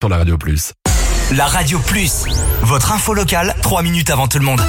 sur la Radio Plus. La Radio Plus, votre info locale, 3 minutes avant tout le monde.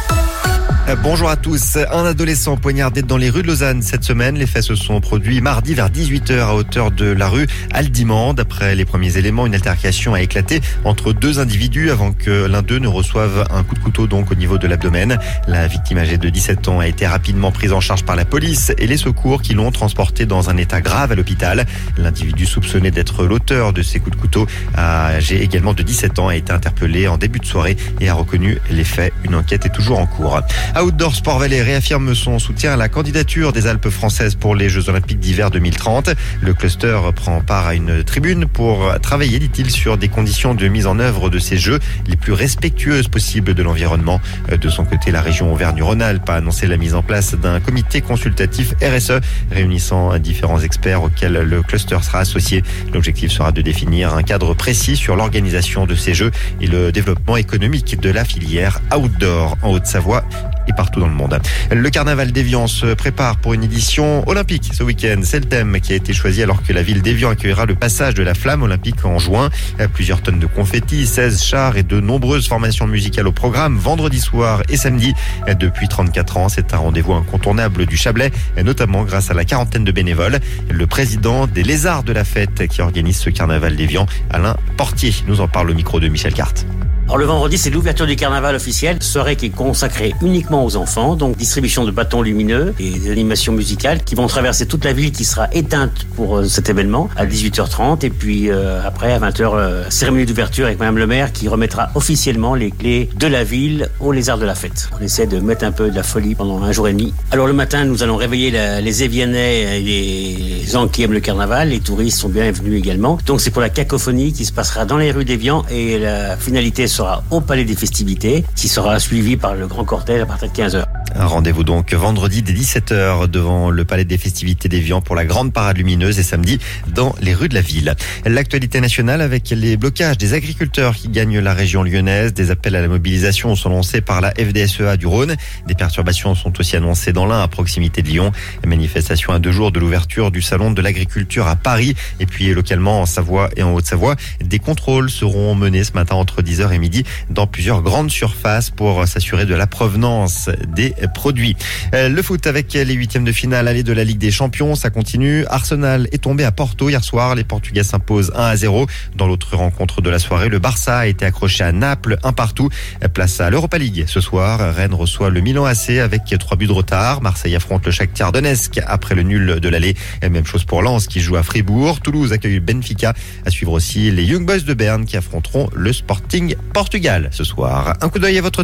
Bonjour à tous. Un adolescent poignardé dans les rues de Lausanne cette semaine. Les faits se sont produits mardi vers 18h à hauteur de la rue Aldimand. D'après les premiers éléments, une altercation a éclaté entre deux individus avant que l'un d'eux ne reçoive un coup de couteau donc au niveau de l'abdomen. La victime âgée de 17 ans a été rapidement prise en charge par la police et les secours qui l'ont transporté dans un état grave à l'hôpital. L'individu soupçonné d'être l'auteur de ces coups de couteau, âgé également de 17 ans, a été interpellé en début de soirée et a reconnu les faits. Une enquête est toujours en cours. Outdoor Sport Valais réaffirme son soutien à la candidature des Alpes françaises pour les Jeux Olympiques d'hiver 2030. Le cluster prend part à une tribune pour travailler, dit-il, sur des conditions de mise en œuvre de ces Jeux les plus respectueuses possibles de l'environnement. De son côté, la région Auvergne-Rhône-Alpes a annoncé la mise en place d'un comité consultatif RSE réunissant différents experts auxquels le cluster sera associé. L'objectif sera de définir un cadre précis sur l'organisation de ces Jeux et le développement économique de la filière outdoor en Haute-Savoie et partout dans le monde. Le carnaval d'Évian se prépare pour une édition olympique ce week-end. C'est le thème qui a été choisi alors que la ville d'Évian accueillera le passage de la flamme olympique en juin. Plusieurs tonnes de confettis, 16 chars et de nombreuses formations musicales au programme vendredi soir et samedi. Depuis 34 ans, c'est un rendez-vous incontournable du Chablais, notamment grâce à la quarantaine de bénévoles. Le président des Lézards de la Fête qui organise ce carnaval d'Évian, Alain Portier, nous en parle au micro de Michel Carte. Alors le vendredi, c'est l'ouverture du carnaval officiel, soirée qui est consacrée uniquement aux enfants, donc distribution de bâtons lumineux et d'animations musicales qui vont traverser toute la ville qui sera éteinte pour cet événement à 18h30 et puis après à 20h, cérémonie d'ouverture avec Madame le maire qui remettra officiellement les clés de la ville aux Lézards de la Fête. On essaie de mettre un peu de la folie pendant un jour et demi. Alors le matin, nous allons réveiller les Évianais et les gens qui aiment le carnaval, les touristes sont bienvenus également. Donc c'est pour la cacophonie qui se passera dans les rues d'Évian et la finalité sera au Palais des Festivités, qui sera suivi par le grand cortège à partir de 15h. Un rendez-vous donc vendredi dès 17h devant le Palais des Festivités d'Évian pour la grande parade lumineuse et samedi dans les rues de la ville. L'actualité nationale avec les blocages des agriculteurs qui gagnent la région lyonnaise. Des appels à la mobilisation sont lancés par la FDSEA du Rhône. Des perturbations sont aussi annoncées dans l'Ain à proximité de Lyon. Manifestation à 2 jours de l'ouverture du salon de l'agriculture à Paris et puis localement en Savoie et en Haute-Savoie. Des contrôles seront menés ce matin entre 10h et midi dans plusieurs grandes surfaces pour s'assurer de la provenance des produits. Le foot avec les 8e de finale aller de la Ligue des Champions, ça continue. Arsenal est tombé à Porto hier soir. Les Portugais s'imposent 1-0. Dans l'autre rencontre de la soirée, le Barça a été accroché à Naples 1-1. Place à l'Europa League ce soir. Rennes reçoit le Milan AC avec 3 buts de retard. Marseille affronte le Shakhtar Donetsk après le nul de l'aller. Même chose pour Lens qui joue à Fribourg. Toulouse accueille Benfica. À suivre aussi les Young Boys de Berne qui affronteront le Sporting Portugal ce soir. Un coup d'œil à votre